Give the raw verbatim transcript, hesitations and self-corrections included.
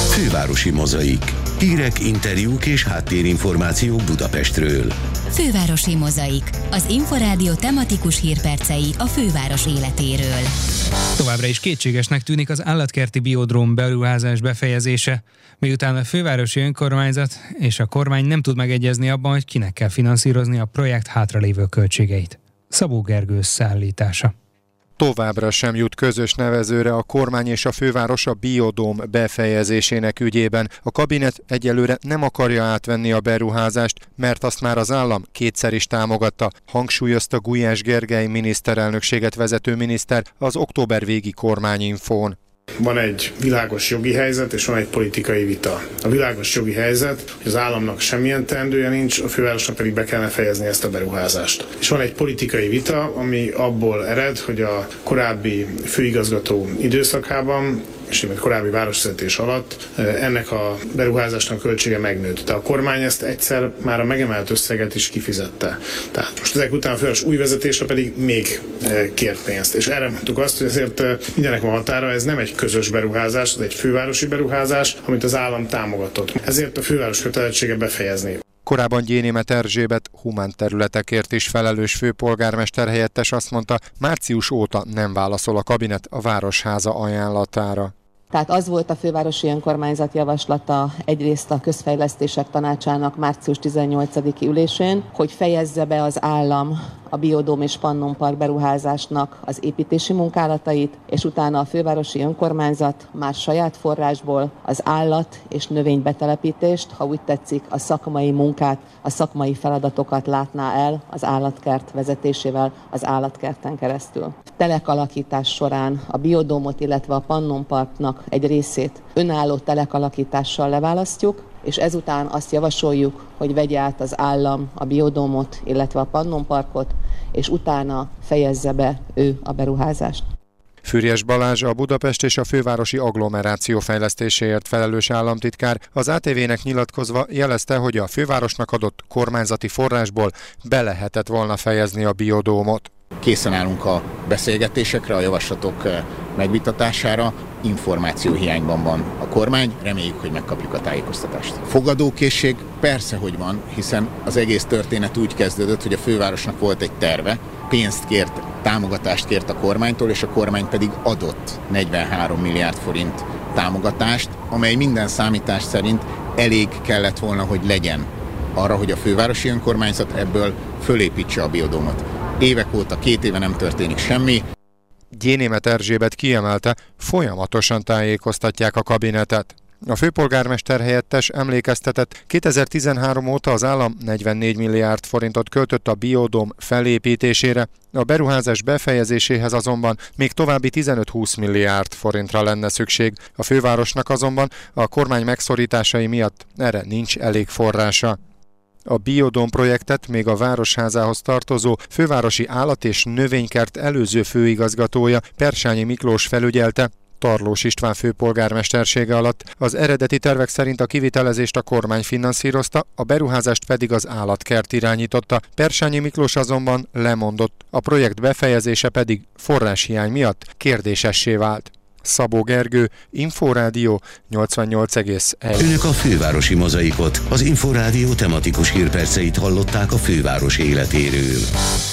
Fővárosi Mozaik. Hírek, interjúk és háttérinformációk Budapestről. Fővárosi Mozaik. Az Inforádió tematikus hírpercei a főváros életéről. Továbbra is kétségesnek tűnik az állatkerti biodróm beruházás befejezése, miután a fővárosi önkormányzat és a kormány nem tud megegyezni abban, hogy kinek kell finanszírozni a projekt hátralévő költségeit. Szabó Gergő összeállítása. Továbbra sem jut közös nevezőre a kormány és a főváros a biodóm befejezésének ügyében. A kabinet egyelőre nem akarja átvenni a beruházást, mert azt már az állam kétszer is támogatta, hangsúlyozta Gulyás Gergely miniszterelnökséget vezető miniszter az október végi kormányinfón. Van egy világos jogi helyzet, és van egy politikai vita. A világos jogi helyzet, hogy az államnak semmilyen teendője nincs, a fővárosnak pedig be kellene fejezni ezt a beruházást. És van egy politikai vita, ami abból ered, hogy a korábbi főigazgató időszakában, és egy korábbi városvezetés alatt ennek a beruházásnak a költsége megnőtt. De a kormány ezt egyszer már a megemelt összeget is kifizette. Tehát most ezek után a főváros új vezetése pedig még kért pénzt. És erre mondtuk azt, hogy ezért mindenek van határa, ez nem egy közös beruházás, ez egy fővárosi beruházás, amit az állam támogatott. Ezért a főváros kötelezettsége befejezni. Korábban Gyénémet Erzsébet humán területekért is felelős főpolgármester helyettes azt mondta, március óta nem válaszol a kabinet a Városháza ajánlatára. Tehát az volt a fővárosi önkormányzat javaslata egyrészt a közfejlesztések tanácsának március tizennyolcadiki ülésén, hogy fejezze be az állam a biodóm és pannonpark beruházásnak az építési munkálatait, és utána a fővárosi önkormányzat már saját forrásból az állat- és növénybetelepítést, ha úgy tetszik, a szakmai munkát, a szakmai feladatokat látná el az állatkert vezetésével az állatkerten keresztül. Telekalakítás során a biodómot, illetve a pannonparknak egy részét önálló telekalakítással leválasztjuk, és ezután azt javasoljuk, hogy vegye át az állam a biodómot, illetve a pannonparkot, és utána fejezze be ő a beruházást. Füriyes Balázs, a Budapest és a fővárosi agglomeráció fejlesztéséért felelős államtitkár az á té vének nyilatkozva jelezte, hogy a fővárosnak adott kormányzati forrásból be lehetett volna fejezni a biodómot. Készen állunk a beszélgetésekre, a javaslatok megvitatására, információhiányban van a kormány, reméljük, hogy megkapjuk a tájékoztatást. Fogadókészség persze, hogy van, hiszen az egész történet úgy kezdődött, hogy a fővárosnak volt egy terve, pénzt kért, támogatást kért a kormánytól, és a kormány pedig adott negyvenhárom milliárd forint támogatást, amely minden számítás szerint elég kellett volna, hogy legyen arra, hogy a fővárosi önkormányzat ebből fölépítse a biodómot. Évek óta, két éve nem történik semmi. Gyénémet Erzsébet kiemelte, folyamatosan tájékoztatják a kabinetet. A főpolgármester helyettes emlékeztetett, kétezer-tizenhárom óta az állam negyvennégy milliárd forintot költött a biodóm felépítésére, a beruházás befejezéséhez azonban még további tizenöt-húsz milliárd forintra lenne szükség. A fővárosnak azonban a kormány megszorításai miatt erre nincs elég forrása. A biodóm projektet még a Városházához tartozó fővárosi állat- és növénykert előző főigazgatója Persányi Miklós felügyelte, Tarlós István főpolgármestersége alatt. Az eredeti tervek szerint a kivitelezést a kormány finanszírozta, a beruházást pedig az állatkert irányította. Persányi Miklós azonban lemondott, a projekt befejezése pedig forráshiány miatt kérdésessé vált. Szabó Gergő, Inforádió nyolcvannyolc egész egy. Önök a Fővárosi Mozaikot, az Inforádió tematikus hírperceit hallották a főváros életéről.